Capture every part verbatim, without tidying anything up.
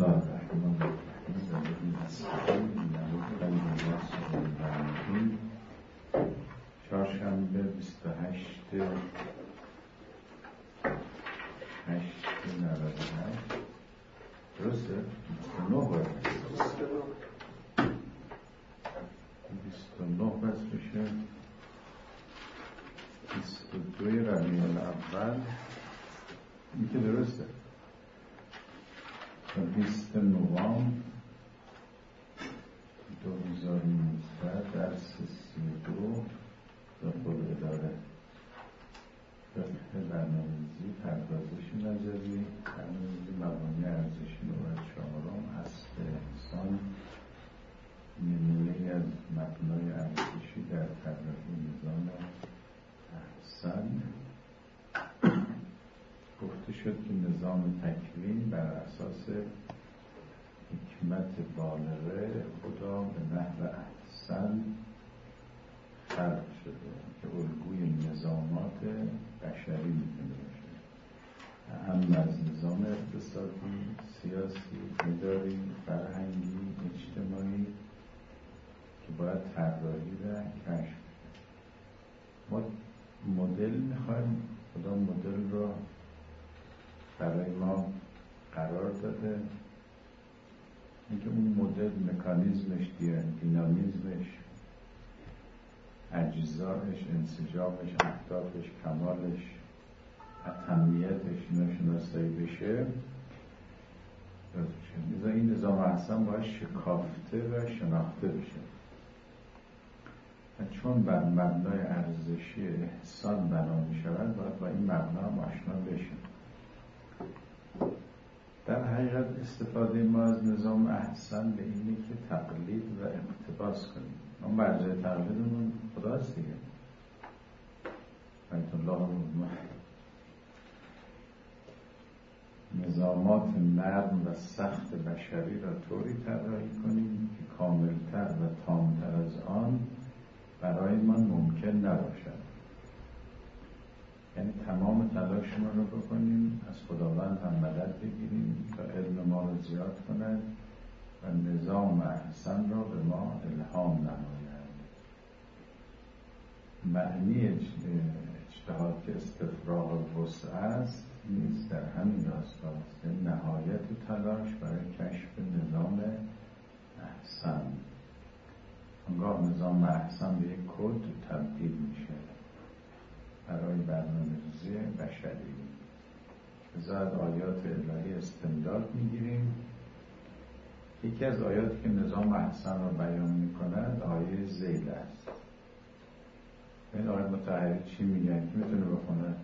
الله الرحمن الرحیم و به نستعین نعوذ بالله من الرجیم. چهارشنبه بیست و هشت هشت نود و هشت درسته؟ بیست و نه باید بیست و نه بس بشه بیست و دوی ربیع الاول. این که درسته و بیست نوامبر دو هزار و نوزده درس سی و دو داخل اداره فقه برنامه‌ریزی پردازش نظری برنامه‌ریزی مبانی ارزشی نوع چهارم اصل انسان نمونه‌ای از مبنای ارزشی در طراحی نظام احسن. گفته شد که نظام تکوین بر اساس حکمت بالغه خدا به نحو احسن خلق شده که الگوی نظامات بشری میتونه باشه، اهم از نظام اقتصادی، سیاسی، اداری، فرهنگی، اجتماعی که باید طراحی و کشف. ما مدل میخوایم، خدا مدل رو برای ما قرار داده، اینکه اون مدل مکانیزمش، دینامیزمش، اجزایش، انسجامش، اهدافش، کمالش، اتمیتش اینا شناسایی بشه. لذا این نظام احسن باید شکافته و شناخته بشه و چون بر مبنای ارزشی احسان بنا می شود باید با این مبنا هم آشنا بشیم. در حقیقت استفاده ما از نظام احسن به اینه که تقلید و اقتباس کنیم. ما مرجع تقلیدمون خداست دیگه. بیت الله نظامات نرم و سخت بشری را طوری طراحی کنیم که کاملتر و تامتر از آن برای من ممکن نباشد. یعنی تمام تلاشمان رو بکنیم، از خداوند هم مدد بگیریم تا علم ما رو زیاد کند و نظام احسن را به ما الهام نماید. معنی اجتهاد که استفراغ وسع است نیست، در همین راستاست، یعنی نهایت تلاش برای کشف نظام احسن. انگاه نظام احسن به یک کد تبدیل میشه برای برنامه‌ریزی بشری. از آیات الهی استمداد میگیریم. یکی از آیاتی که نظام احسن را بیان میکند آیه ذیل است. این آیه متحری چی میگن؟ کی میتونه بخونه؟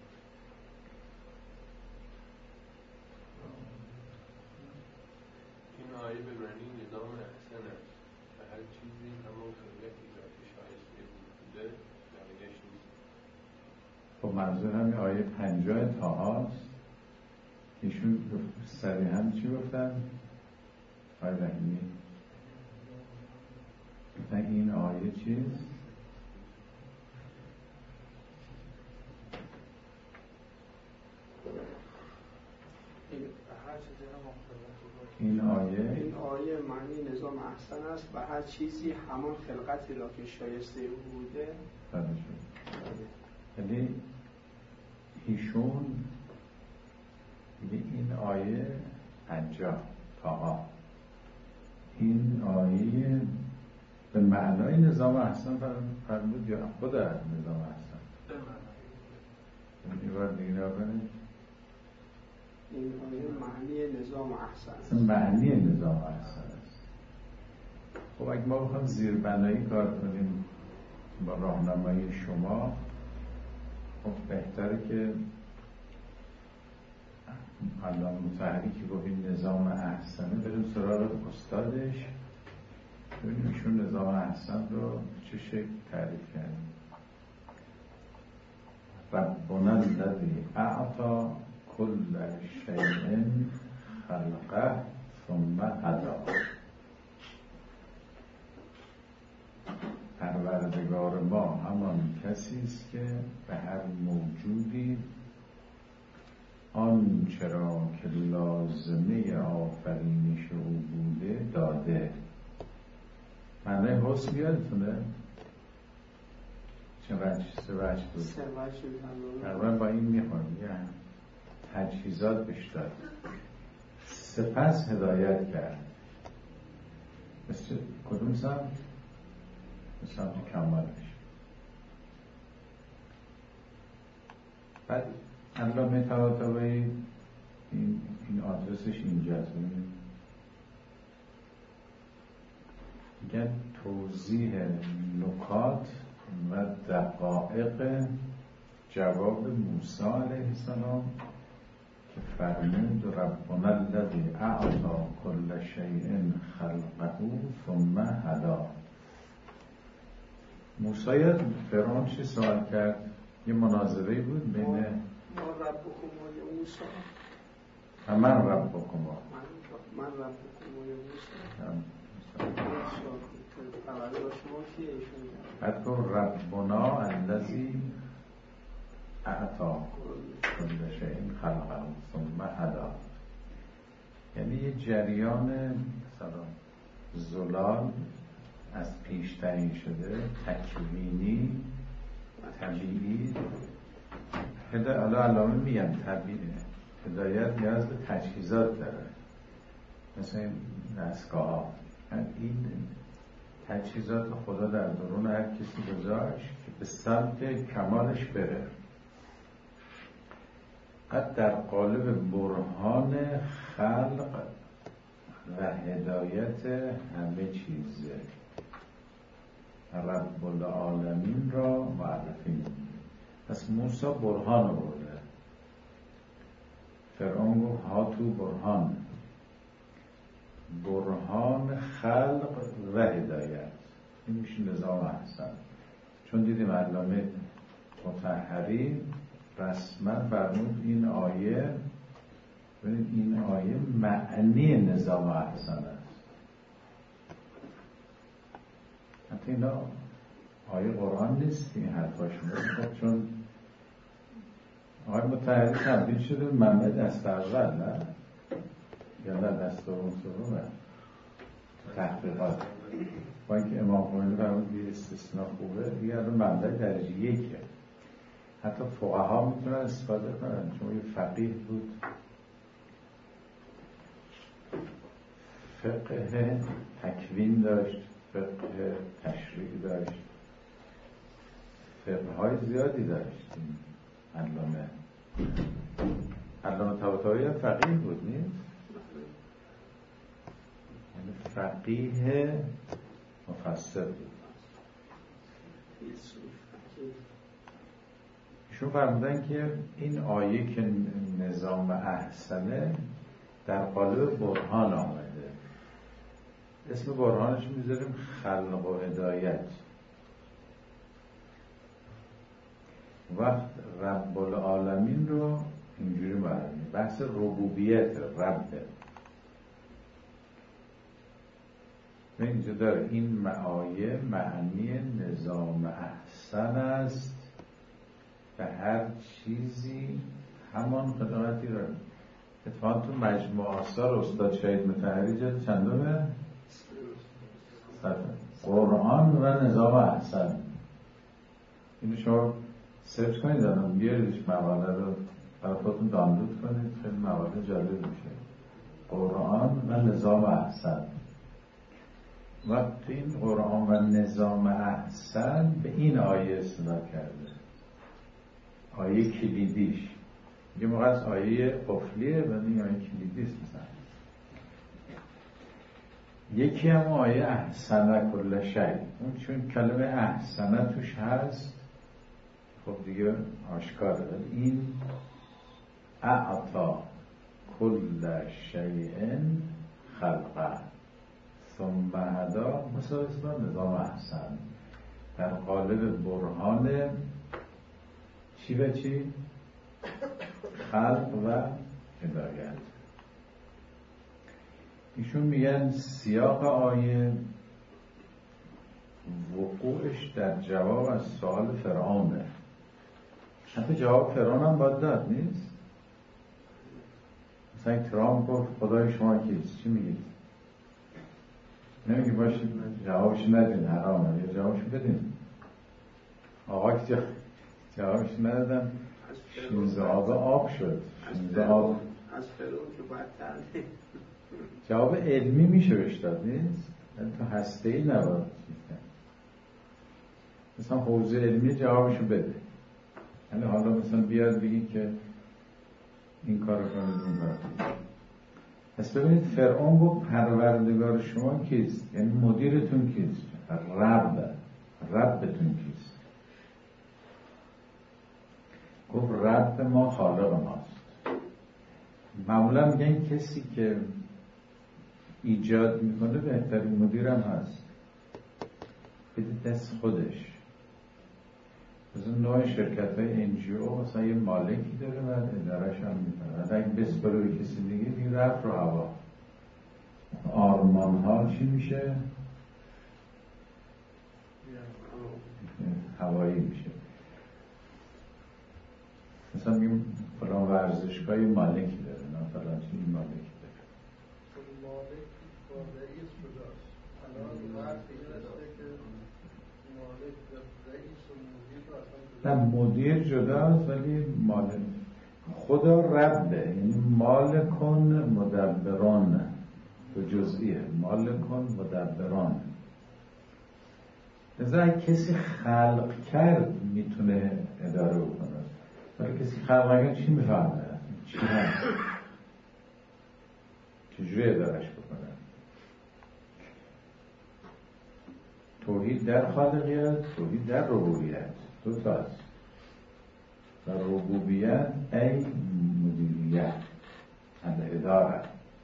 این آیه به معنی نظام احسن است و هر چیزی همون خلقتی را که شایسته بوده جایگش نیست. خب منظور همین آیه پنجاه تا هست. ایشون صریحاً چی گفتن؟ آیه رحیمی گفتن این آیه چیست؟ این آیه این آیه معنی نظام احسن است و هر چیزی همان خلقتی را که شایسته بوده. یعنی ایشون میگه این آیه پنجاه تا این آیه به معنای نظام احسن فرمود یا خود نظام احسن؟ به معنای این بار دیگه نکنید. این آیه معنی نظام احسن است. معنی نظام احسن است. خب اگه ما بخوام زیربنایی کار کنیم با راهنمایی شما، خب بهتره که الان متحری که گفت این نظام احسنه بریم سراغ استادش ببینیم ایشون نظام احسن رو چه شکل تعریف کردیم. ربنا الذی اعطی کل شیء خلقه ثم هدی. پروردگار ما همان کسی است که به هر موجودی آن چرا که لازمه آفرینش حسن یادتونه چه وجه سه وجه بود سه وجه بود تقریبا با این میخورم یه تجهیزات بهش داد سپس هدایت کرد مثل کدوم سمت؟ به سمت کمالش. بعد علامه طباطبایی این این آدرسش اینجاست میگن توضیح نکات و دقایق جواب موسی علیه السلام که فرمود ربنا الذی اعطی کل شیء خلقه ثم هدی. موسی فرعون چی سوال کرد؟ یه مناظره بود بین ما ربکم یا موسی من ربکم من ربکم یا موسی بعد گفت ربنا الذی اعطی کل شیء خلقه ثم هدی. یعنی یه جریان مثلا زلال از پیش تعیین شده تکوینی طبیعی هدایت. حالا علامه میگم طبیعی هدایت نیاز به تجهیزات داره مثل این دستگاه ها. این تجهیزات خدا در درون هر کسی گذاشت که به سمت کمالش بره. قد در قالب برهان خلق و هدایت همه چیزه رب العالمین را معرفی می‌کنه. پس موسی برهان آورده. فرعون گفت هاتو برهان. برهان خلق و هدایت این میشه نظام احسن. چون دیدیم علامه مطهری رسما فرمود این آیه ببینید این آیه معنی نظام احسن است. حتی اینا آیه قرآن نیست این حرفاشون خب چون آیه مطهری تبدیل شده منبع دست اول نه یا نه دست دوم سومه تحقیقات با اینکه امام خمینی فرمود یه استثناء خوبه دیگه الان منبع درجه یکه. حتی فقها میتونن استفاده کنن چون یه فقیه بود فقه تکوین داشت فقه تشریع داشت فقه های زیادی داشت. علامه علامه طباطبایی فقیه بود نیست؟ یعنی فقیه مفسر بود. ایشون فرمودن که این آیه که نظام احسنه در قالب برهان آمده. اسم برهانش میذاریم خلق و هدایت. وقت رب العالمین رو اینجوری معرفی بحث ربوبیت ربه و اینجا داره این آیه معنی نظام احسن است به هر چیزی همان قدامتی رو. اتفاقا تو مجموع آثار استاد شهید مطهری جلد چندمه؟ قرآن و نظام احسن. اینو شما سرچ کنید دادم بیاریدش مقاله رو برای خودتون دانلود کنید خیلی مقاله جالب میشه. قرآن و نظام احسن. وقتی این قرآن و نظام احسن به این آیه استناد کرده آیه کلیدیش یه موقع از آیه قفلیه و این آیه کلیدیست مثلا یکی هم آیه احسنه کل شی اون چون کلمه احسنه توش هست خب دیگه آشکاره. این اعطا کل شیء خلقه ثم هدا مساوی با نظام احسن در قالب برهان چی به چی؟ خلق و هدایت. ایشون میگن سیاق آیه وقوعش در جواب از سوال فرعونه. حتی جواب فرعون هم باید داد نیست؟ مثلا ترامپ گفت خدای شما کیست؟ چی میگید؟ نمیگه باشید جوابش ندین حرامه، یا جوابش بدین. آقا که جوابش ندادم شینزه آب آب شد. شینزه آب از فرعون که بدتر جواب علمی میشه بهش داد نیست؟ تو هسته‌ای نباید مثلا حوزه علمی جوابشو بده. یعنی حالا مثلا بیاد بگی که این کار کنید اون کار کنید. پس ببینید فرعون گفت پروردگار شما کیست؟ یعنی مدیرتون کیست؟ رب ربتون کیست؟ گفت رب ما خالق ماست. معمولا میگن کسی که ایجاد میکنه بهترین مدیرم هست. بدید دست خودش. مثلا نوع شرکت های انجیو مثلا یه مالکی داره و ادارش هم میکنه. اگه بسپره به کسی دیگه دیگه رفت رو هوا. آرمان ها چی میشه؟ هوایی میشه. مثلا میگم فلان ورزشگاه مالکی داره، نه فلان چیزی مالکی داره. مالک با رئیس جداست. الان وقت دیگه رسته که مالک رئیس و مدیر رو اصلا نه مدیر جداست ولی مالک خدا ربه، یعنی مالکن مدبران به جزئیه، مالکن مدبران. لذا کسی خلق کرد میتونه اداره بکنه، ولی کسی خلق نکرد چی میفهمه؟ چی هست؟ چجوری ادارش بکنه؟ توحید در خالقیت، توحید در ربوبیت، دو تا است. و ربوبیت ای مدیریت الاداره.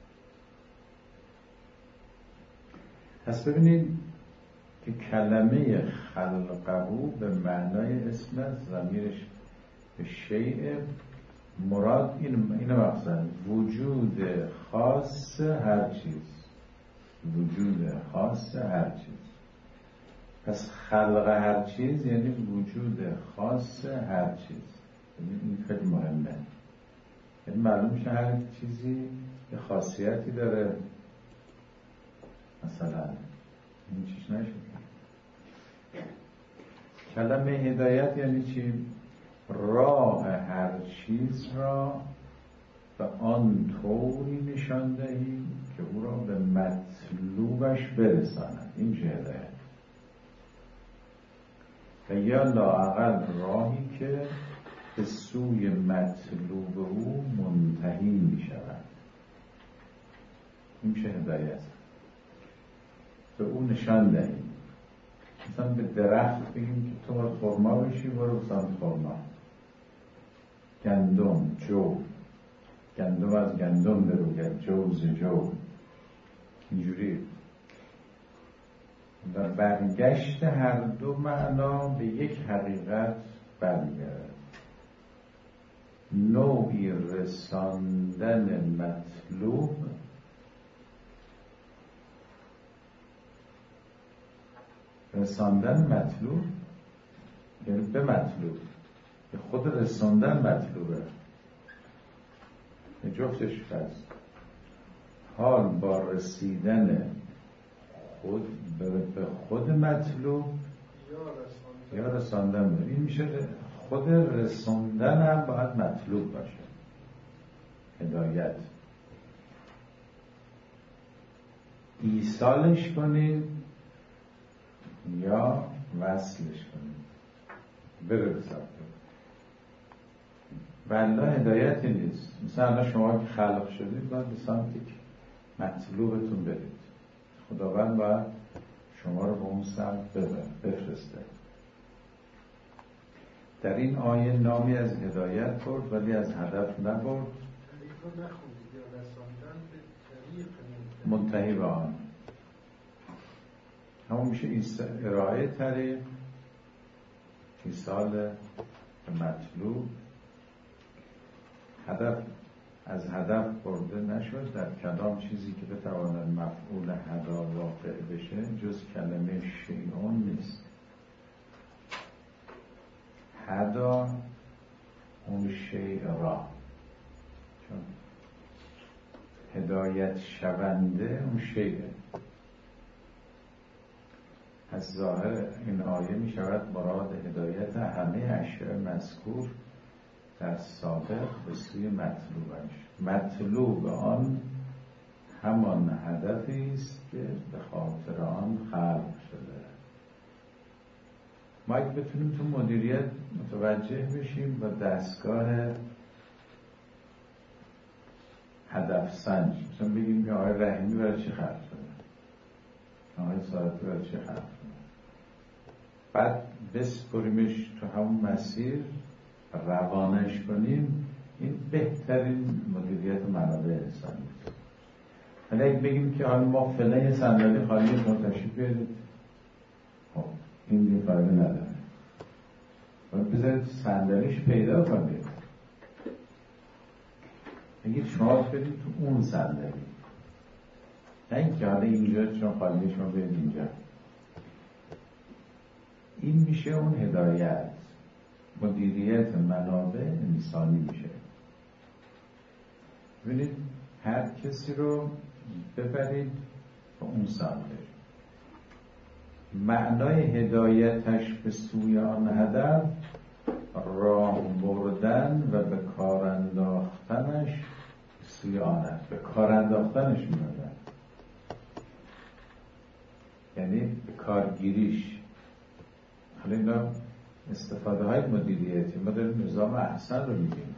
پس ببینید که کلمه خلقهو به معنای اسم است، ضمیرش به شیء مراد این این مقصد وجود خاص هر چیز، وجود خاص هر چیز. پس خلق هر چیز یعنی وجود خاص هر چیز. این خیلی مهمه. یعنی معلوم میشه هر چیزی یه خاصیتی داره. مثلا این چیش نشد. کلمه هدایت یعنی چی؟ راه هر چیز را به آن طوری نشان دهی که او را به مطلوبش برساند. این میشه هدایت. و یا لااقل راهی که به سوی مطلوب او منتهی می شود. این میشه هدایت. به او نشان دهیم. مثلا به درخت بگیم که تو باید خرما بشی، برو سمت خرما. گندم، جو، گندم از گندم بروید، جو ز جو. اینجوری. و برگشت هر دو معنا به یک حقیقت برمیگرد. نوعی رساندن مطلوب رساندن مطلوب یعنی به مطلوب، به خود رساندن مطلوبه. جفتش هست. حال با رسیدن خود به خود مطلوب یا رساندن به این میشه. خود رساندن هم باید مطلوب باشه. هدایت ایصالش کنید یا وصلش کنید برسد. والله هدایتی نیست. مثلا شما که خلق شدید باید به سمتی که مطلوبتون برید. خداوند باید شما رو به اون سمت بفرسته. در این آیه نامی از هدایت برد ولی از هدف نبرد. منتهی به آن همون میشه ارائه طریق، ایصال به مطلوب. هدف از هدف برده نشد. در کلام چیزی که بتواند مفعول هدا واقع بشه جز کلمه شیعون نیست. هدا اون شیع را، چون هدایت شونده اون شیعه. از ظاهر این آیه می شود مراد هدایت همه اشیاء مذکور در سابق به سوی مطلوبش. مطلوب آن همان هدفی است که به خاطر آن خلق شده. ما اگه بتونیم تو مدیریت متوجه بشیم و دستگاه هدف سنج، مثلا بگیم که آقای رحیمی برای چی خلق شده، آقای ساعتی برای چی خلق شده، بعد بسپریمش تو همون مسیر روانش کنیم، این بهترین مدیریت منابع انسانی است. ولی اگه بگیم که حالا ما فعلا یه صندلی خالی شما تشریف بیارید، خب این دیگه فایده نداره. باید بذارید صندلیش پیدا کنید. بگید شما برید تو اون صندلی، نه اینکه حالا اینجا چون خالی شما برید اینجا. این میشه اون هدایت، مدیریت منابع انسانی میشه. ببینید هر کسی رو ببرید به اون سمت. معنای هدایتش به سوی آن هدف راه بردن و به کار انداختنش به سوی آن هدف، به کار انداختنش می‌بردن، یعنی به کارگیریش. حالا اینا استفاده های مدیریتی، ما داریم نظام احسن رو میگیم.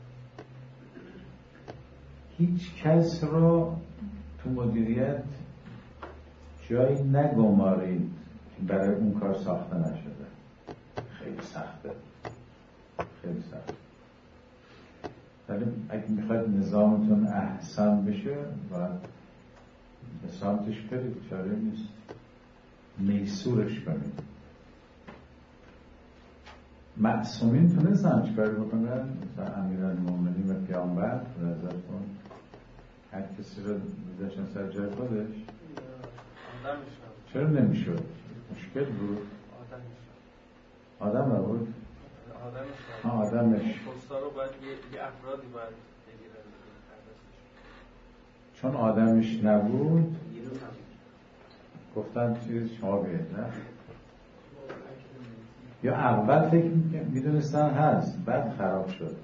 هیچ کس رو تو مدیریت جایی نگمارید که برای اون کار ساخته نشده. خیلی سخته، خیلی سخته. ولی اگه میخواید نظامتون احسن بشه باید به سمتش برید، چاره نیست، میسورش کنید. معصومین تونستن چیکار بکنن؟ مثلا امیرالمومنین و پیامبر رضایتون هر کسی رو میذاشتن سر جای خودش؟ چرا نمیشد؟ مشکل بود؟ آدم نبود؟ آدمش آدمش پستا رو باید یه افرادی باید بگیرن، چون آدمش نبود گفتن چیز شما بیاید، نه؟ یا اول فکر میدونستن هست بعد خراب شد.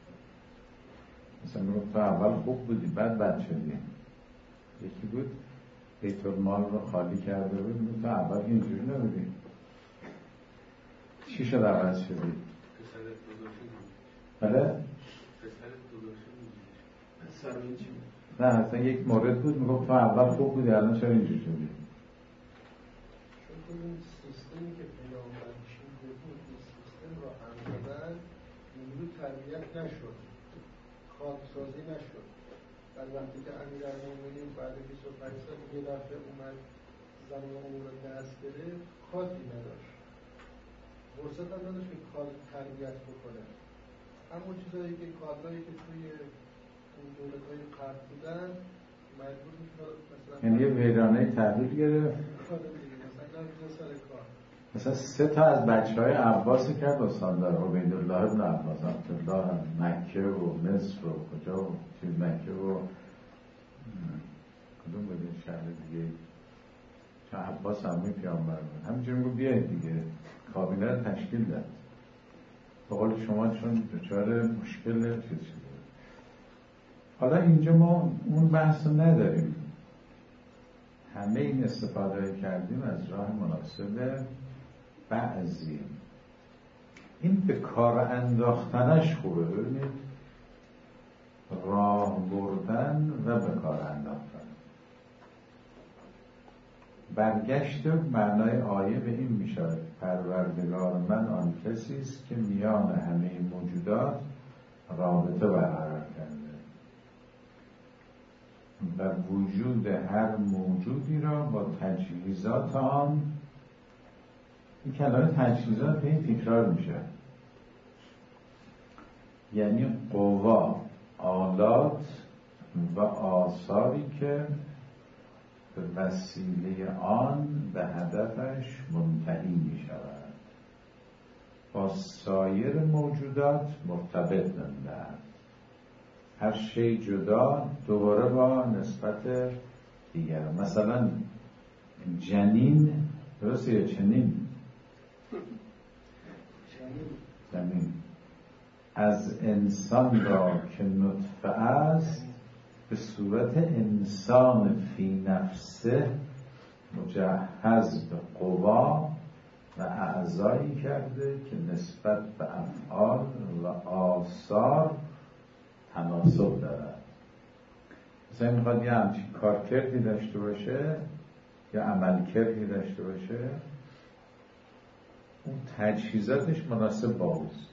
مثلا میگفت تو اول خوب بودی بعد بد شدی. یکی بود بیت المال رو خالی کرده بود، میگفت تو اول اینجوری نبودی، چی شد عوض شدی؟ پسرت دودوشی بود. بله؟ پسرت دودوشی بود. پسر این چی بود؟ نه مثلا یک مورد بود میگفت تو اول خوب بودی الان چرا اینجوری شدی؟ چون این سیستمی که پیامبر چیده بود، این سیستم را انجامن نیرو تربیت نشد، کادسازی نشد. در وقتی که امیرالمومنین بعد بیست و پنج سال یه دفعه اومد زمان امور رو دست گرفت، کادی نداشت، فرصت هم نداشت که کاد تربیت بکنه. همون چیزایی که کادهایی که توی اون دولت‌های قبل بودن مجبور میشد مثلا یعنی یه ویرانه تحویل گرفت. مثلا سه تا از بچه های عباسی کرد استاندار عبیدالله ابن عباس، عبدالله مکه و مصر و کجا و چیز مکه و کدوم بود این شهر دیگه، چون عباس همون پیامبر بود، همینجوری میگو بیایید دیگه، کابینه رو تشکیل داد. به قول شما چون دچار مشکل چیز شده. حالا اینجا ما اون بحث رو نداریم، همه این استفاده کردیم از راه مناسب بعضی. این به کار انداختنش خوبه. ببینید راه بردن و به کار انداختن، برگشت معنای آیه به این می شود پروردگار من آن کسی است که میان همه موجودات رابطه برقرار کرده و وجود هر موجودی را با تجهیزات آن، این کلمه تجهیزات به این تکرار میشه، یعنی قوا، آلات و آثاری که به وسیله آن به هدفش منتهی می شود، با سایر موجودات مرتبط نموده. هر شی جدا دوباره با نسبت دیگر. مثلا جنین درسته یا چنین؟ چنین. از انسان را که نطفه است به صورت انسان فی نفسه مجهز به قوا و اعضایی کرده که نسبت به افعال و آثار تناسب دارد. مثلا میخواد یه همچین کارکردی داشته باشه یا عملکردی داشته باشه، اون تجهیزاتش مناسب با اوست.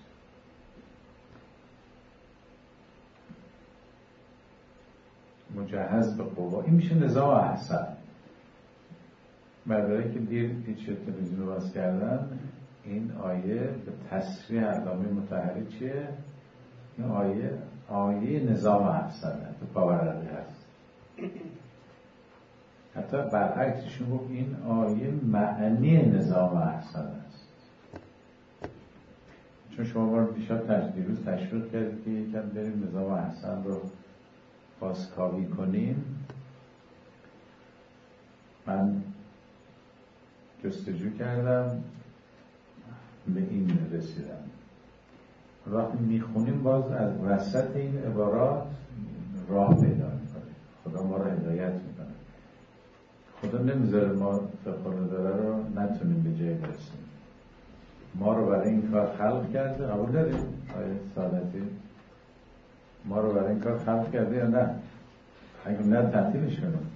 مجهز به قوا، این میشه نظام احسن. مردایی که دیر پیچ تلویزیون رو باز کردن، این آیه به تصریح علامه مطهری چیه؟ این آیه آیه نظام احسنه، تو پاورقی هست. حتی برعکسشون گفت این آیه معنی نظام احسن است. چون شما بار دیشب دیروز تشویق کردید که یکم بریم نظام احسن رو بازکاوی کنیم. من جستجو کردم به این رسیدم. وقتی میخونیم باز از وسط این عبارات راه پیدا میکنیم. خدا ما رو هدایت میکنه. خدا نمیذاره ما فقه داره رو نتونیم به جای برسیم. ما رو برای این کار خلق کرده. قبول داریم آیه سعادتی؟ ما رو برای این کار خلق کرده یا نه؟ اگه نه تعطیلش کنیم.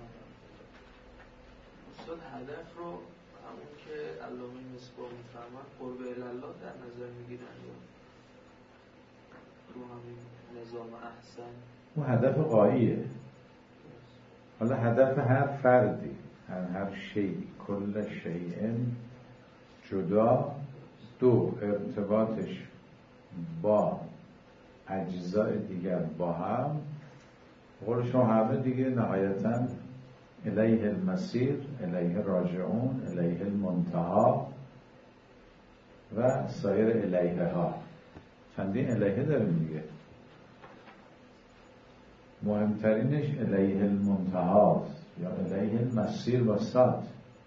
استاد هدف رو همون که علامه مصباح میفرماد قرب الله در نظر میگیرن یا رو همین نظام احسن؟ اون هدف غاییه. حالا هدف هر فردی، هر هر شیئی، کل شیئن جدا، دو ارتباطش با اجزای دیگر با هم، قول شما همه دیگه نهایتاً الیه المسیر، الیه راجعون، الیه المنتها و سایر الیه ها. چندین الیه داریم دیگه. مهمترینش الیه المنتهاست یا الیه المسیر با سات،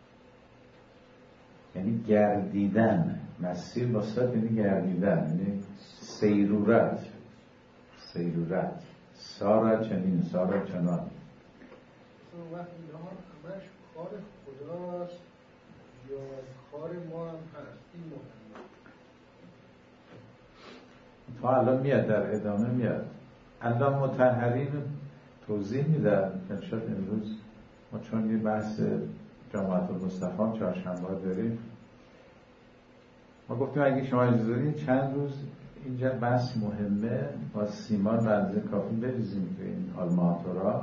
یعنی گردیدن. مسیر با سات یعنی گردیدن، یعنی سیرورت. سیرورت سارا چنین، سارا چنان. وقتی اینها همش کار خداست یا کار ما هم هست؟ این مهمه. تا الان میاد، در ادامه میاد. علامه مطهری توضیح میدن که شاید امروز ما چون یه بحث جامعه المصطفی چهارشنبه داریم، ما گفتیم اگه شما اجازه دارین چند روز اینجا بحث مهمه با سیمان بنزه کافی بریزیم که این آلماتورا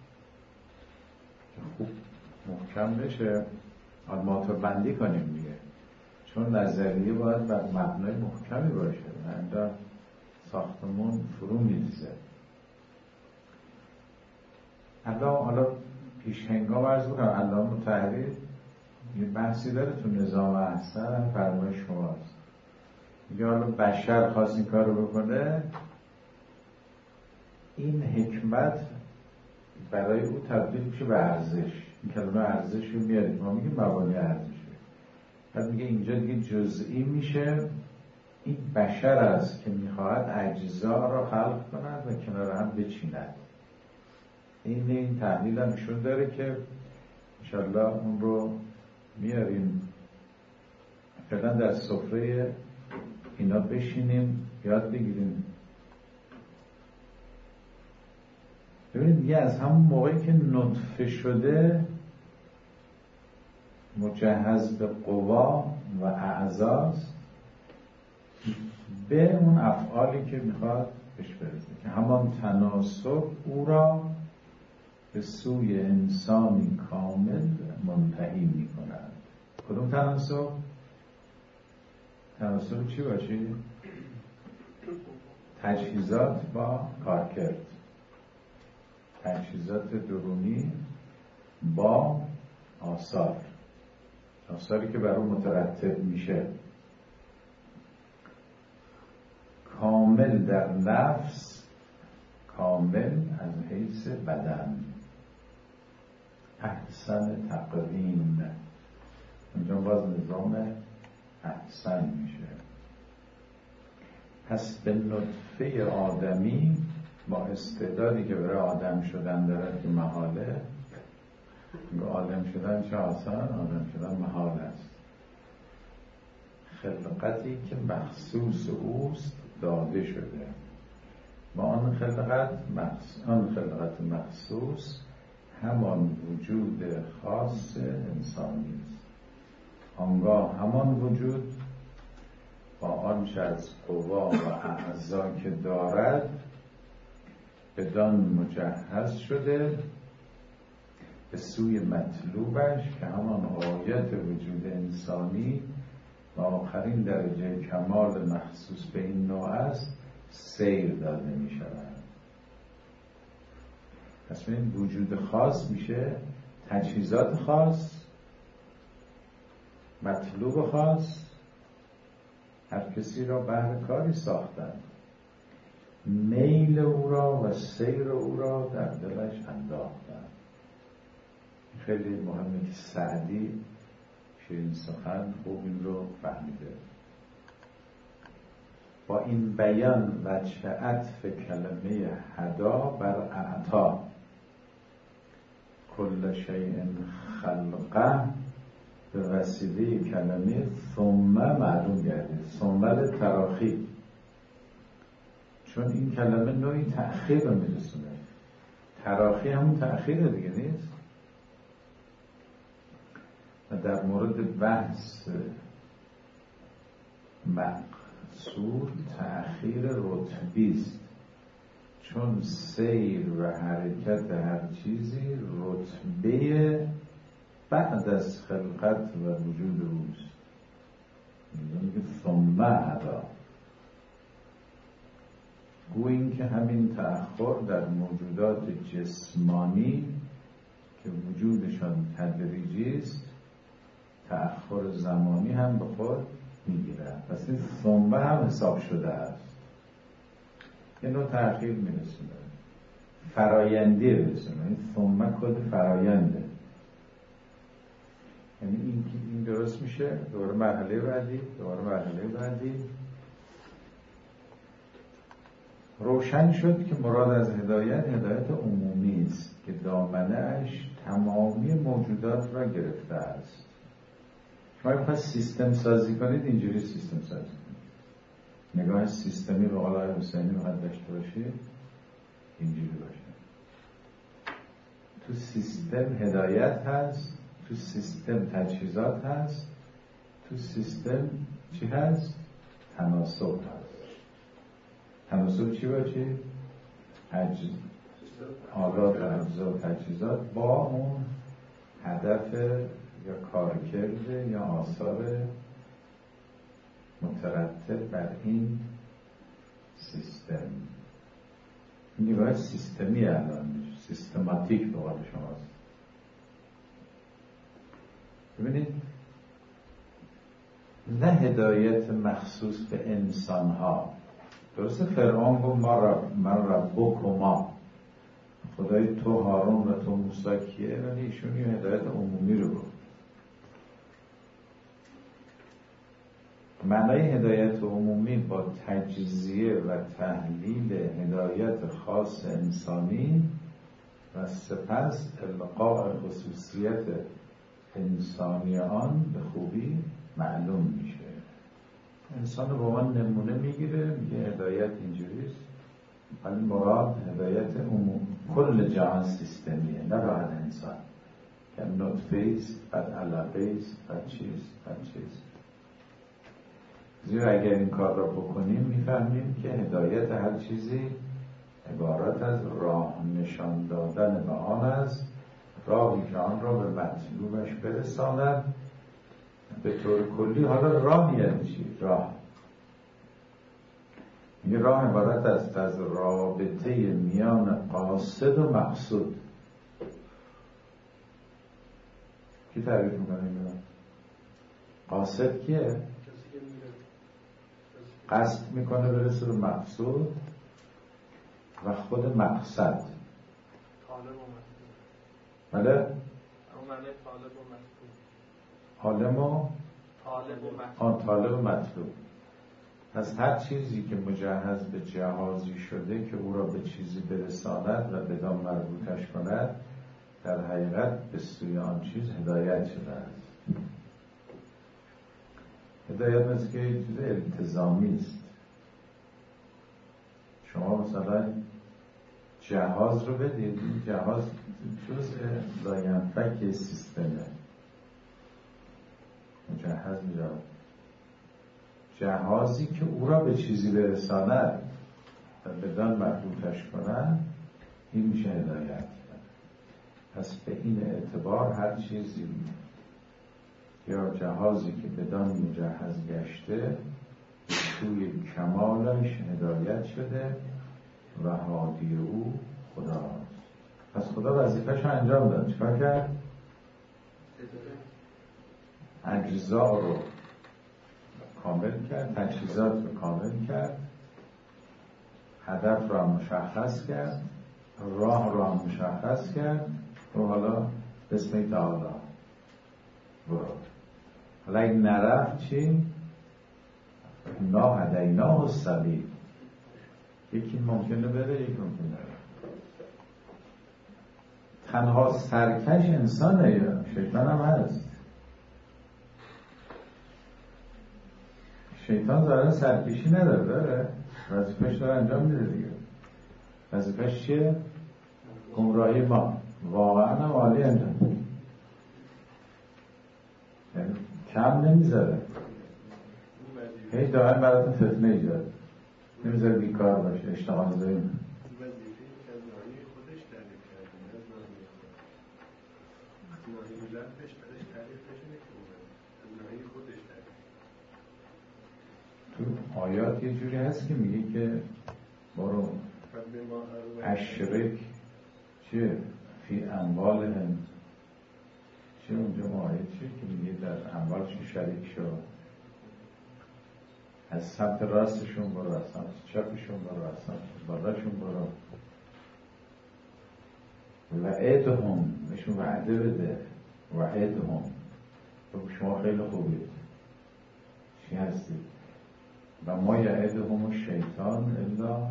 خوب محکم بشه، آلماتور بندی کنیم دیگه. چون نظریه باید بر مبنای محکمی باشه، نه ساختمون فرو میریزه. حالا حالا پیش هنگام عرض بکنم علامه مطهری یه بحثی داره تو نظام احسن، فرمای شماست. میگه حالا بشر خواست این کار رو بکنه، این حکمت برای او تبدیل میشه به ارزش. این کلمه ارزش رو میاریم، ما میگیم مبانی ارزشه. بعد میگه اینجا دیگه جزئی میشه، این بشر است که میخواهد اجزا را خلق کند و کنار هم بچیند. این این تحلیل هم نشون داره که انشالله اون رو میاریم فعلا در سفره اینا بشینیم یاد بگیریم. ببینید دیگه از همون موقعی که نطفه شده مجهز به قوا و اعضاست به اون افعالی که میخواد بهش برسه که همان تناسب او را به سوی انسانی کامل منتهی میکند. کدوم تناسب؟ تناسب چی باشه؟ تجهیزات با کارکرد، تجهیزات درونی با آثار، آثاری که بر اون مترتب میشه. کامل در نفس، کامل از حیث بدن. احسن تقویم، اونجا باز نظام احسن میشه. پس به نطفه آدمی با استعدادی که برای آدم شدن داره که محاله، آدم شدن چه آسان، آدم شدن محال است. خلقتی که مخصوص اوست داده شده. با آن خلقت مخصوص، آن خلقت مخصوص همان وجود خاص انسانی است. آنگاه همان وجود با آنچه از قوا و اعضا که دارد بدان مجهز شده به سوی مطلوبش که همان غایت وجود انسانی و آخرین درجه کمال مخصوص به این نوع است سیر داده می شود. پس این وجود خاص میشه تجهیزات خاص، مطلوب خاص، هر کسی را بهر کاری ساختن، میل او را و سیر او را در دلش انداختن. خیلی مهمه که سعدی شیرین سخن خوب این رو فهمیده. با این بیان وجه عطف کلمه هدا بر اعطا کل شیء خلقه به وسیله کلمه ثم معلوم گردید. ثم تراخی، چون این کلمه نوعی تأخیر رو میرسونه. تراخی همون تأخیر دیگه نیست. و در مورد بحث مقصود تأخیر رتبی است، چون سیر و حرکت هر چیزی رتبه بعد از خلقت و وجود اوست. میگه ثم هدا، گویا این که همین تأخر در موجودات جسمانی که وجودشان تدریجی است تأخر زمانی هم به خود میگیره. پس این ثم هم حساب شده است. یه نوع تأخیر میرسونه، فرایندی رسونه. این ثم کد فراینده، یعنی این که این درست میشه دوباره مرحله بعدی، دوباره مرحله بعدی. روشن شد که مراد از هدایت هدایت عمومی است که دامنه اش تمامی موجودات را گرفته است. شما اگه سیستم سازی کنید اینجوری سیستم سازی کنید، نگاه سیستمی به قول آقای حسینی باید داشته باشید، اینجوری باشه. تو سیستم هدایت هست، تو سیستم تجهیزات هست، تو سیستم چی هست؟ تناسب هست. تناسب چی باشه؟ اجز... آلات و اجزا و تجهیزات با اون هدف یا کارکرد یا آثار مترتب بر این سیستم. نگاه سیستمی الان سیستماتیک به قول شماست. ببینید نه هدایت مخصوص به انسان ها. درسته فرعون گفت ما رب من ربک و ما، خدای تو هارون و تو موسی کیه؟ ولی ایشون یه هدایت عمومی رو گفت. معنای هدایت عمومی با تجزیه و تحلیل هدایت خاص انسانی و سپس القاء خصوصیت انسانی آن به خوبی معلوم میشه. انسان رو با من نمونه میگیره، میگه هدایت اینجوریست، ولی مراد هدایت عموم کل جهان سیستمیه، نه فقط انسان که نطفه است، بعد علقه است، بعد چیست، بعد چیست. زیرا اگر این کار را بکنیم میفهمیم که هدایت هر چیزی عبارت از راه نشان دادن به آن است، راهی که آن را به مطلوبش برساند. به طور کلی حالا راه یعنی چی؟ راه این راه عبارت است از رابطه میان قاصد و مقصود. کی تعریف میکنه این راه؟ قاصد کیه؟ قصد میکنه برسه به مقصود و خود مقصد طالب و مطلوب. بله؟ اون معنی طالب و مطلوب. عالم و طالب و طالب و مطلوب. پس هر چیزی که مجهز به جهازی شده که او را به چیزی برساند و بدان مربوطش کند، در حقیقت به سوی آن چیز هدایت شده است. هدایت مثل که یک چیز التزامی است. شما مثلا جهاز رو بدید، این جهاز جزء لاینفک سیستمه، مجهز می‌شود. جهازی که او را به چیزی برساند و بدان مربوطش کند، این میشه هدایت. پس به این اعتبار هر چیزی یا جهازی که بدان مجهز گشته توی کمالش هدایت شده و هادی او خداست. پس خدا وظیفه‌شو انجام داد. چیکار کرد؟ اجزا رو کامل کرد، تجهیزات رو کامل کرد، هدف رو هم مشخص کرد، راه رو هم مشخص کرد و حالا بسم تعالی برو. حالا این نرفت چی؟ نا هدینا و سبیل. یکی ممکنه بره، یکی ممکنه بره. تنها سرکش انسانه، یا شیطان هم هست. شیطان ظاهرا سرکشی نداره، داره وظیفه‌اش داره انجام میده دیگه. وظیفه‌اش چیه؟ گمراهی ما. واقعا هم عالی انجام میده، یعنی کم نمیذاره، هی دائم براتون فتنه ایجاد نمیذاره بیکار باشه، اشتغال داریم. تو آیات یه جوری هست که میگه که برو اشرک چیه فی اموالهم، چه اونجا آیه چیه که میگه در اموالشون شریک شو، از سمت راستشون برو، از سمت چپشون برو، از سمت بالاشون برو، وعدهم بهشون وعده بده، وعدهم شما خیلی خوبید چی هستید و ما یعدهم الشیطان الا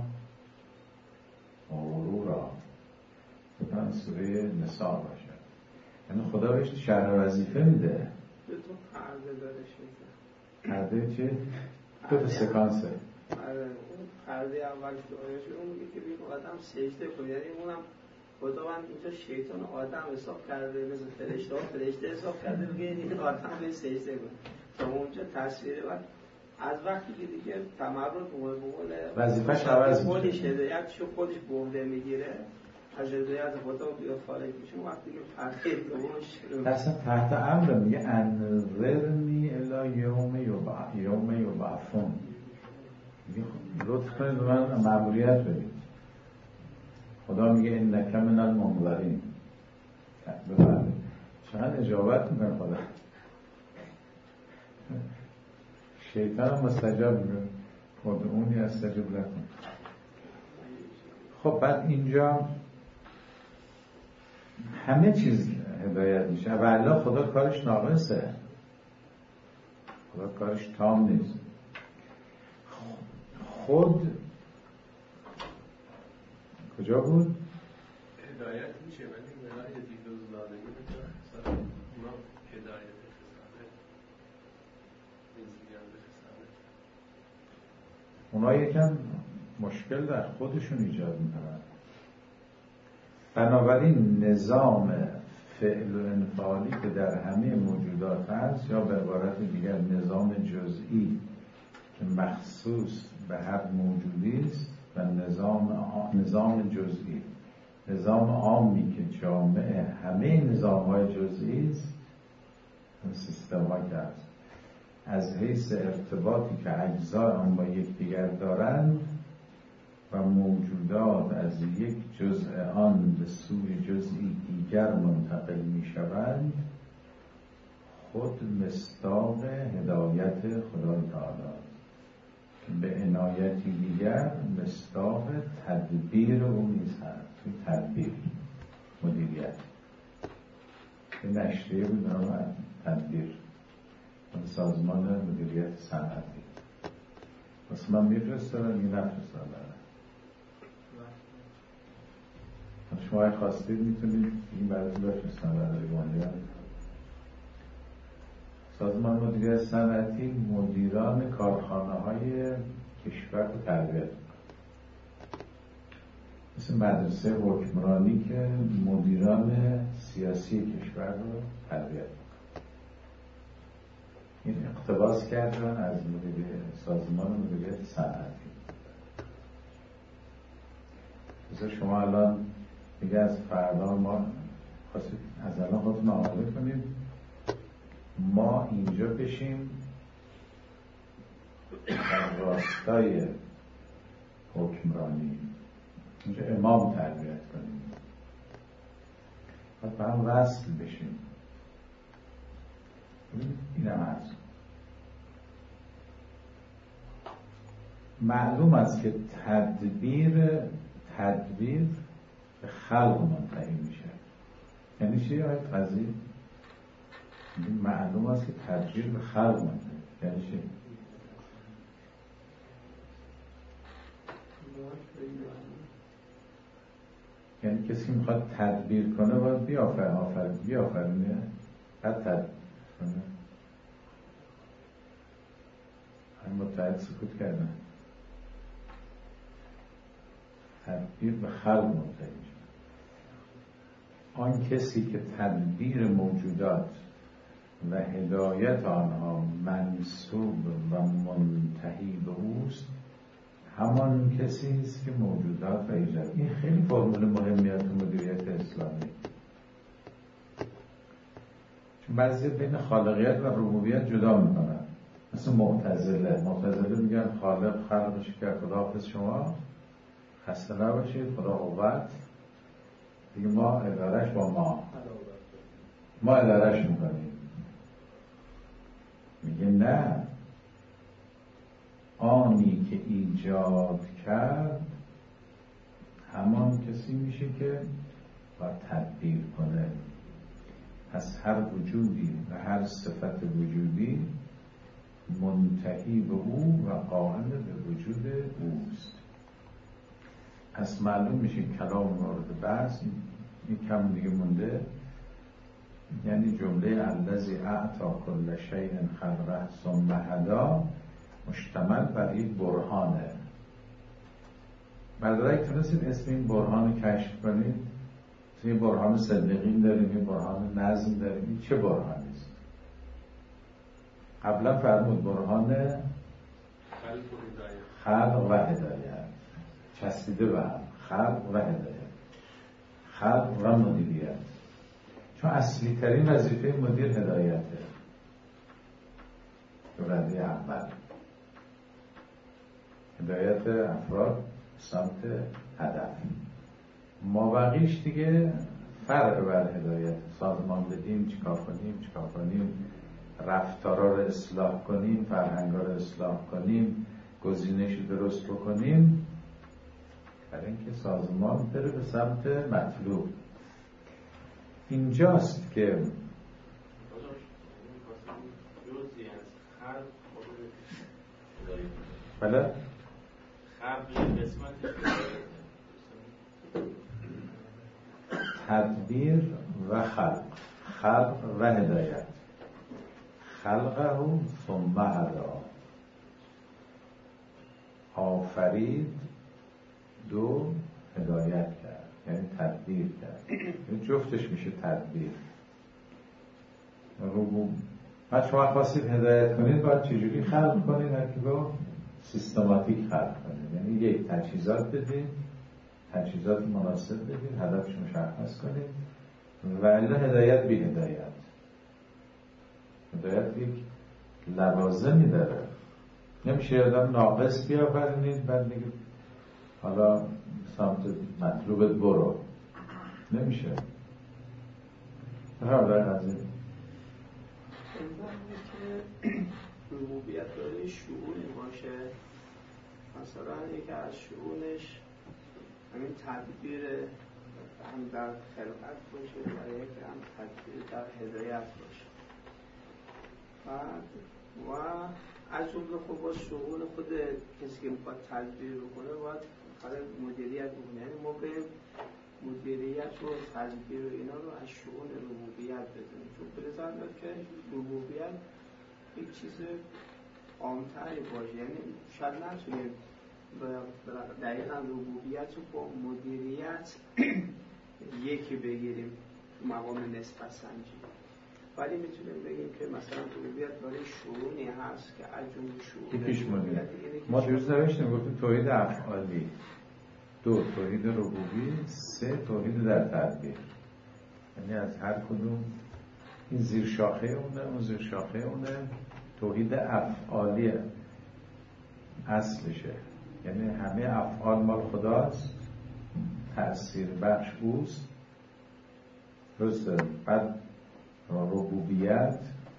غرورا. بکنم سوره نساء باشه، یعنی خدا بهش شرح وظیفه میده. دو تا پرده داره شیطان. پرده چی؟ دو تا سکانسه. آره اون پرده اول که آیه‌اش اون میگه که بگو آدم سجده کنه، یعنی اونم خداوند اینجا شیطان آدم حساب کرده، مثل فرشته ها فرشته حساب کرده، میگه این آدم به سجده کنه. تا اونجا تصویره بعد از وقتی که دیگه تمرد بقول بقول وظیفه‌ش عوض میشه، خودش هدایتشو خودش برده میگیره، از هدایت خدا بیا خارج میشه. وقتی که فرقه دومش اصلا تحت امر میگه انظرنی الی یوم یبعث یوم یبعثون، میگه لطف کنید به من مأموریت بدید. خدا میگه انک من المنظرین. بفرمایید چقدر اجابت میکنه خدا. شیطان هم مستجاب میگه ادعونی استجب لکم. خب بعد اینجا همه چیز هدایت میشه و الا خدا کارش ناقصه، خدا کارش تام نیست. خود کجا بود؟ هدایت میشه ولی ولایت دیگه زادگی میکنه مثلا اونا هدایت خسانه نزدیگم به خسانه، اونا یکم مشکل در خودشون ایجاد میکنن. بنابراین نظام فعل و انفعالی که در همه موجودات هست، یا به عبارت دیگر نظام جزئی که مخصوص به هر موجودی است، و نظام نظام جزئی، نظام عامی که جامعه همه نظام‌های جزئی است، این سیستم‌ها که هست از حیث ارتباطی که اجزا آن با یکدیگر دارند و موجودات از یک جزء آن به سوی جزئی دیگر منتقل می‌شوند، خود مصداق هدایت خدای تعالی است که به عنایتی دیگر مصداق تدبیر او نیز هست. توی تدبیر مدیریت به نشریه بود نام تدبیر سازمان مدیریت صنعتی. واسه من میفرستادن این نفرستادن. شما اگه خواستید میتونید این براتون بفرستم برای مالیات. سازمان مدیریت صنعتی مدیران کارخانه های کشور رو تربیت میکنه، مثل مدرسه حکمرانی که مدیران سیاسی کشور رو تربیت میکنه. این اقتباس کردن از مدیر سازمان مدیریت صنعتی. مثلا شما الان میگه از فردا ما خواستید از الان خودتون آماده کنید ما اینجا بشیم در راستای حکمرانی، اینجا امام تربیت کنیم و به هم وصل بشیم. این هم هست. معلوم است که تدبیر تدبیر به خلق منتهی میشه. یعنی چی آید قضیه؟ معلوم است که تدبیر به خلق منتهی. یعنی چی؟ یعنی کسی میخواد تدبیر کنه باید بیافر آفر بیافرینه بعد تدبیر کنه. همین متحد سکوت کردن. تدبیر به خلق منتهی میشه. آن کسی که تدبیر موجودات و هدایت آنها منسوب و منتهی به اوست، همان کسی است که موجودات و ایجاد. این خیلی فرمول مهمیه تو مدیریت اسلامی، چون بعضی بین خالقیت و ربوبیت جدا میکنن. مثل معتزله معتزله میگن خالق خلقش که خداحافظ شما خسته نباشید، خدا قوت دیگه، ما ادارش با ما ما ادارش میکنیم. میگه نه، آنی که ایجاد کرد همان کسی میشه که باید تدبیر کنه. پس هر وجودی و هر صفت وجودی منتهی به او و قائم به وجود اوست. پس معلوم میشه کلام مورد بحث این کم دیگه مونده، یعنی جمله الذی اعطی کل شیء خلقه ثم هدی مشتمل بر یک برهانه. بردارک تونستید اسم این برهان کشف کنید؟ یه برهان صدقین داریم، یه برهان نظم داریم. این چه برهانی است؟ قبلا فرمود برهان خلق و هدایت، چسبیده به هم، خلق و هدایت، خلق و مدیریت. چون اصلی ترین وظیفه مدیر هدایته به رده اول، هدایت افراد سمت هدف. ما بقیش دیگه فرق بر هدایت. سازمان بدیم، چیکار کنیم چیکار کنیم، رفتارا رو اصلاح کنیم، فرهنگا رو اصلاح کنیم، گزینش درست بکنیم، برای اینکه سازمان بره به سمت مطلوب. اینجاست که بله تدبیر و خلق، خلق و هدایت، خلقه ثم هدی، آفرید دو هدایت کرد، یعنی تدبیر کرد. این جفتش میشه تدبیر. بعد شما خواستید هدایت کنید باید چجوری خلق کنید؟ هر که گفت سیستماتیک خلق کنید، یعنی یک تجهیزات بدید، تجهیزات مناسب بدید، هدفش مشخص کنید، و الا هدایت بی هدایت. هدایت یک لوازمی داره، نمیشه آدم ناقص بیاورید بعد میگه حالا سمت مطلوبت برو، نمیشه. هر در قضیه ربوبیت داره شؤونی باشه، مثلا یکی از شؤونش همین تدبیر هم در خلقت باشه و یکی هم تدبیر در هدایت باشه. بعد و از جمله خب با شغل خود کسی که میخواد تدبیر بکنه باید کار مدیریت بکنه، یعنی ما به مدیریت و تدبیر و اینا رو از شغل ربوبیت بدونیم، چون به نظر میاد که ربوبیت یک چیز عامتری باشه، یعنی شاید نتونیم دقیقا ربوبیت رو با مدیریت یکی بگیریم تو مقام نسبت سنجی، ولی میتونیم بگیم که مثلا ربوبیت برای شؤونی هست که از جمله شؤون یکیش مدیریت. ما دیروز نوشتیم گفتیم توحید افعالی، دو توحید ربوبی، سه توحید در تدبیر، یعنی از هر کدوم این زیر شاخه اونه، اون زیر شاخه اونه. توحید افعالی اصلشه، یعنی همه افعال مال خداست، تأثیر بخش اوست. درسته؟ بعد ربوبیت،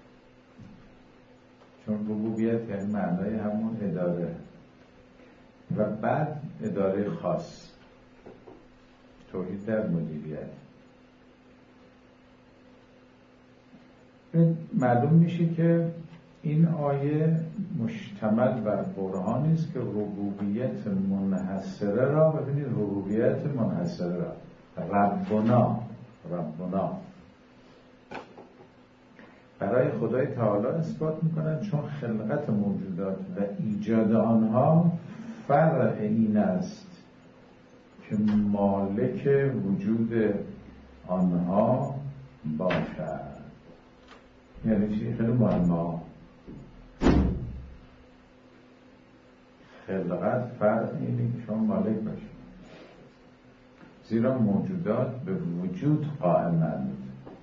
چون ربوبیت یعنی معنای همون اداره، و بعد اداره خاص، توحید در مدیریت. معلوم میشه که این آیه مشتمل بر برهانی است که ربوبیت منحصره را، ببینید ربوبیت منحصره را ربنا ربنا برای خدای تعالی اثبات میکنند، چون خلقت موجودات و ایجاد آنها فرع این است که مالک وجود آنها باشد. یعنی چی؟ خیلی مهمه. خلقت فرع اینه که شما مالک باشید، زیرا موجودات به وجود قائمند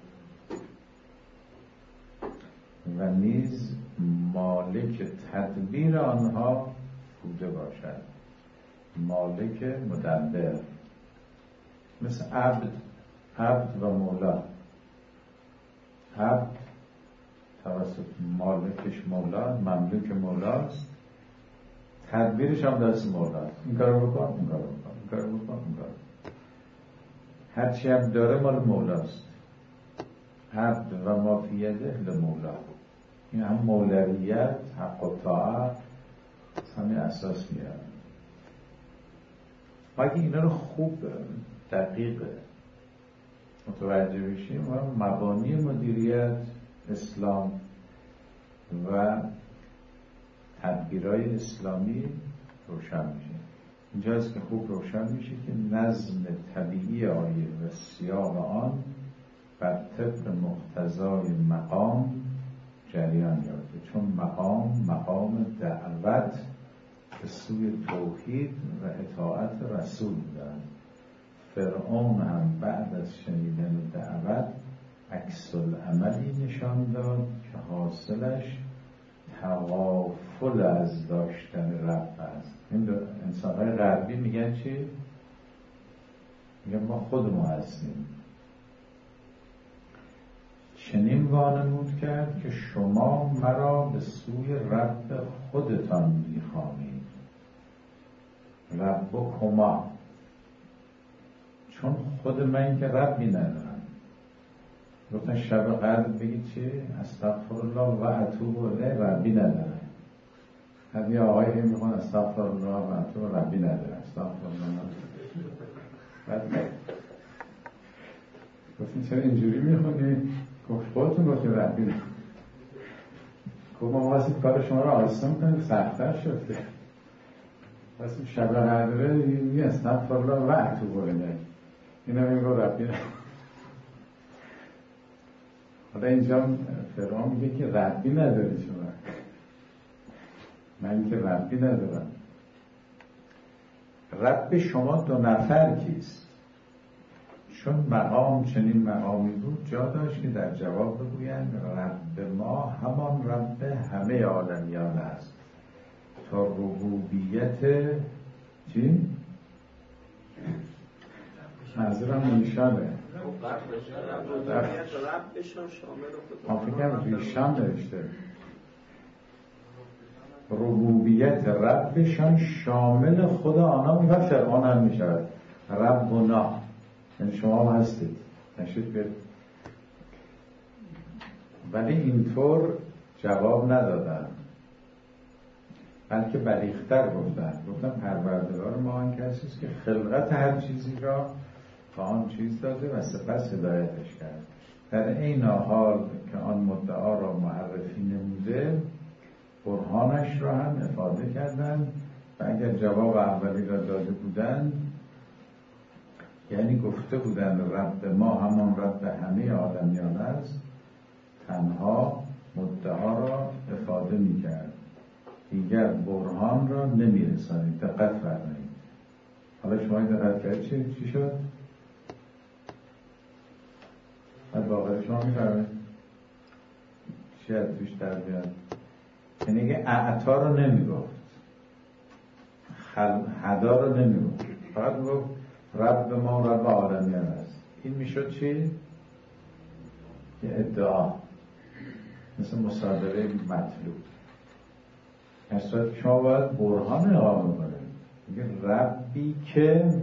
و نیز مالک تدبیر آنها بوده باشد، مالک مدبر، مثل عبد عبد و مولا. عبد توسط مالکش مولا، مملوک مولاست، تدبیرش هم دست مولاست. این کارو بکن، این کارو بکن، این کارو بکن، این کارو. هرچی هم داره مال مولاست. عبد و ما فی یده لمولا. این هم مولویت، حق و طاعت همین اساس میاد. اگه اینا رو خوب دقیق متوجه بشیم و مبانی مدیریت اسلام و تدبیرهای اسلامی روشن میشه. اینجاست که خوب روشن میشه که نظم طبیعی آیه و سیاق آن بر طبق مقتضای مقام جریان یافته، چون مقام مقام دعوت به سوی توحید و اطاعت رسول دارد. فرعون هم بعد از شنیدن دعوت عکس العملی نشان داد که حاصلش تغافل از داشتن رب است. این انسان‌های غربی میگن چی؟ میگن ما خودمون هستیم. چنین وانمود کرد که شما مرا به سوی رب خودتان میخوانید. رب کما، چون خود من که ربی ندارم. گفتن شب قدر بگید چی؟ استغفرالله و اتوب الیه، ربی ندارم. هر یه آقایی میخوان استغفرالله و اتوب، ربی ندارم. استغفرالله. بعد گفتن چرا اینجوری میخونی؟ گفت خودتون گفت ربی ندارم. گفت ما واسه کار شما رو آسان کنیم، سخت‌تر شده. واسه شب قدره یه استغفرالله و اتوب الیه، اینا میگه ربی ندارم. حالا اینجا فرعون میگه که ربی نداری شما، من که ربی ندارم. رب شما دو نفر کیست؟ چون مقام چنین مقامی بود جا داشت که در جواب بگویند رب ما همان رب همه عالمیان است تا ربوبیت چی؟ منظورم نیشانه ربشان شامل خود، فکرم ریشان نوشته ربوبیت ربشان شامل خود آنها و فرعون هم می شود. ربنا یعنی شما هم هستید، نشید برید. ولی اینطور جواب ندادن، بلکه بلیغ‌تر گفتن. گفتن پروردگار ما آن کسی است که خلقت هر چیزی را با آن چیز داده و سپس هدایتش کرد. در این حال که آن مدعا را معرفی نموده، برهانش را هم افاده کردند و اگر جواب اولی را داده بودند، یعنی گفته بودند رب ما همان رب همه آدمیان است، تنها مدعا را افاده می کرد، دیگر برهان را نمی رسانید. دقت فرمایید. حالا شما دقت کرد چی؟ چی شد؟ از واقع شما می فرمایید چی از توش در بیاد؟ یعنی که اعطا رو نمی گفت، خل... هدا رو نمی گفت، فقط می گفت رب ما رب آدمیان است. این می شد چی؟ یه ادعا، مثل مصادره مطلوب. در صورت شما باید برهان اقامه کنید. میگه ربی که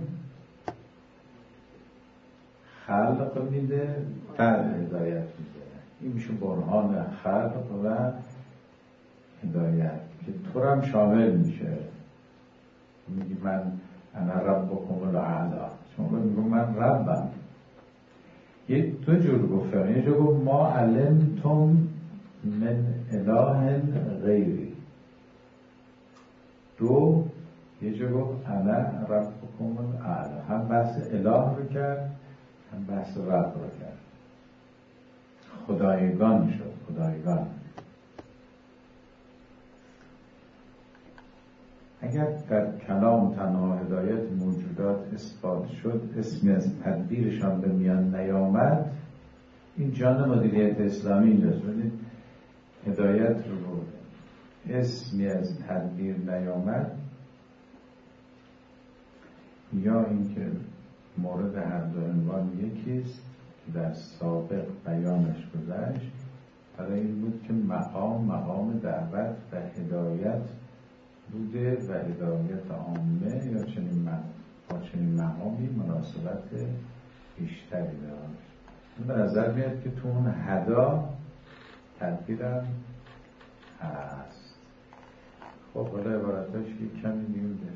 خلق میده بعد هدایت میده. این میشه برهان خلق و هدایت که تو هم شامل میشه. میگی من انا ربکم الاعلی، شما باید میگم من ربم. یه دو جور گفتم، یه جور گفت ما علمتم من اله غیری، دو یه جور گفت انا ربکم الاعلی. هم بحث اله رو کرد، هم بحث رب رو کرد. خدایگان شد، خدایگان. اگر در کلام تنها هدایت موجودات اثبات شد، اسمی از تدبیرشان به میان نیامد، این جان مدیریت اسلامی اینجاست. هدایت رو بود اسمی از تدبیر نیامد، یا اینکه مورد هر دو عنوان یکیست که در سابق بیانش گذشت، برای این بود که مقام مقام دعوت و هدایت بوده و هدایت عامه یا چنین با چنین مقامی مناسبت بیشتری داشت. این به نظر میاد که تو اون هدا تدبیرم هست. خب حالا عبارتاش یک کمی میونده.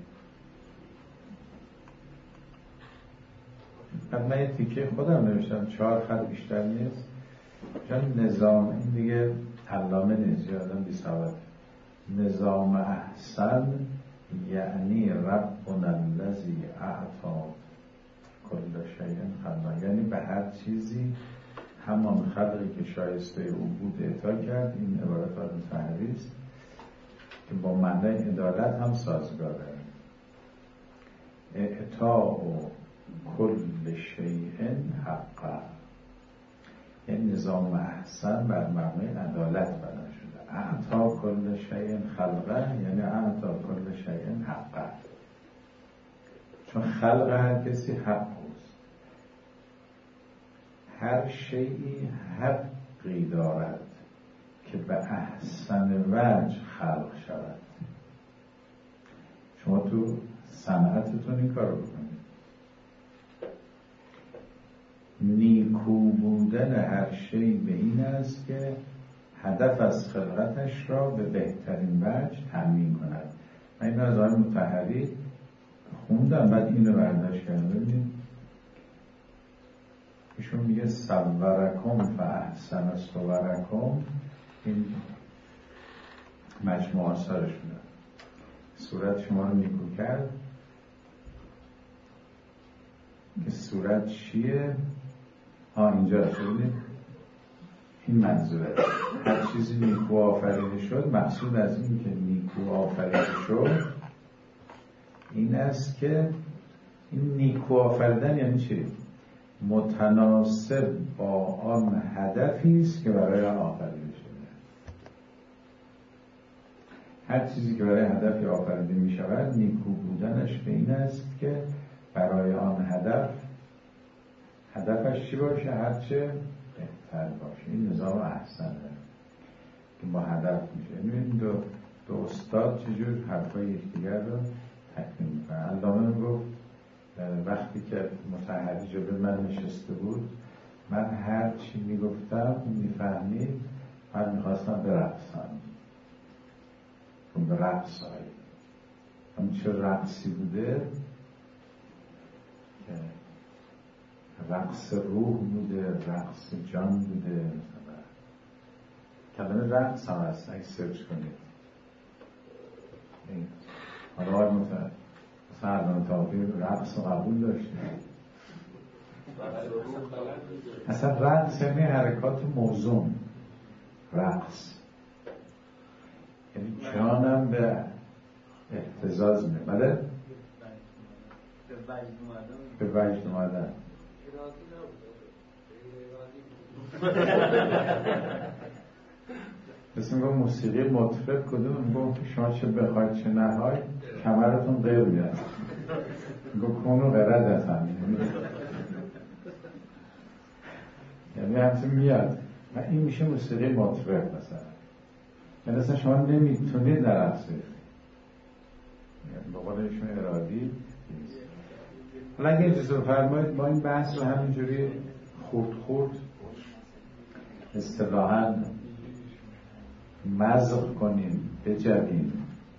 بعد من یه تیکه خودم نوشتم، چهار خط بیشتر نیست، چون نظام این دیگه علامه نیست، یادم بی سواد. نظام احسن یعنی ربنا الذی اعطا کل شیء خلقه، یعنی به هر چیزی همان خلقی که شایسته او بود اعطا کرد. این عبارت از مطهری است که با معنای عدالت هم سازگاره. اعطا و کل شیء حقا، یعنی نظام احسن بر معنای عدالت بنا شده. اعطا کل شیء خلقه یعنی اعطا کل شیء حقا، چون خلق هر کسی حق است. هر شیئی حقی دارد که به احسن وجه خلق شود. شما تو صنعتتون این کار بکنید. نیکو بودن هر شی به این است که هدف از خلقتش را به بهترین وجه تامین کند. من این از آقای مطهری خوندم، بعد اینو برداشت کردم. ببینید ایشون میگه صورکم فاحسن صورکم، این مجموعه آثارش بوده. صورت شما رو نیکو کرد که صورت چیه؟ ها اینجا شدید. این منظوره. هر چیزی نیکو آفریده شد، مقصود از این که نیکو آفریده شد این است که این نیکو آفریدن یعنی چی؟ متناسب با آن هدفی است که برای آن آفریده شده. هر چیزی که برای هدفی آفریده می شود، نیکو بودنش به این است که برای آن هدف هدفش چی باشه؟ هرچه بهتر باشه. این نظام احسنه که با هدف میشه. این دو, دو استاد چجور حرفای یکدیگر رو تکمیل میکنن. علامه گفت وقتی که مطهری جلوی من نشسته بود، من هر چی میگفتم میفهمید من میخواستم برقصم چون به رقص آید هم چه رقصی بوده که رقص روح بوده، رقص جان بوده. کلمه رقص هم هست اگه سرچ کنید. حالا آقای مثلا علامه طباطبایی رقص و قبول داشته. اصلا رقص یعنی حرکات موزون، رقص یعنی جانم به اهتزاز میه. بله؟ به وجد اومدن. مثل میگم موسیقی مطرب کدوم؟ میگم شما چه بخواید چه نهای کمرتون غیر میاد. میگم کنو غرد هستم یعنی همچه میاد و این میشه موسیقی مطرب. مثلا یعنی اصلا شما نمیتونید در اصلی به قول ایشون ارادی. حالا اگه اجازه فرمایید ما این بحث رو همینجوری خورد خورد اصطلاحاً مزق کنیم، بجویم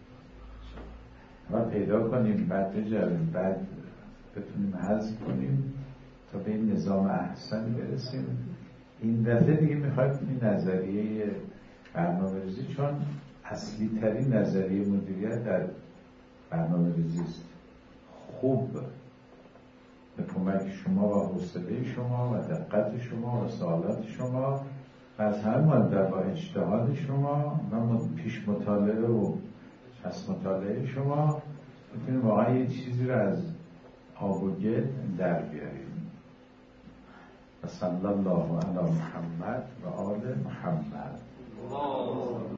و پیدا کنیم، بعد بجویم، بعد بتونیم حذف کنیم تا به این نظام احسن برسیم. این دفعه دیگه میخوایم این نظریه برنامه‌ریزی، چون اصلی ترین نظریه مدیریت در برنامه‌ریزی است، خوب به کمک شما و حوصله شما و دقت شما و سوالات شما از هر ماده با اجتهاد شما و پیش مطالعه و پس مطالعه شما بتونیم واقعا یه چیزی رو از آب و گل در بیاریم. و صلی الله علی محمد و آل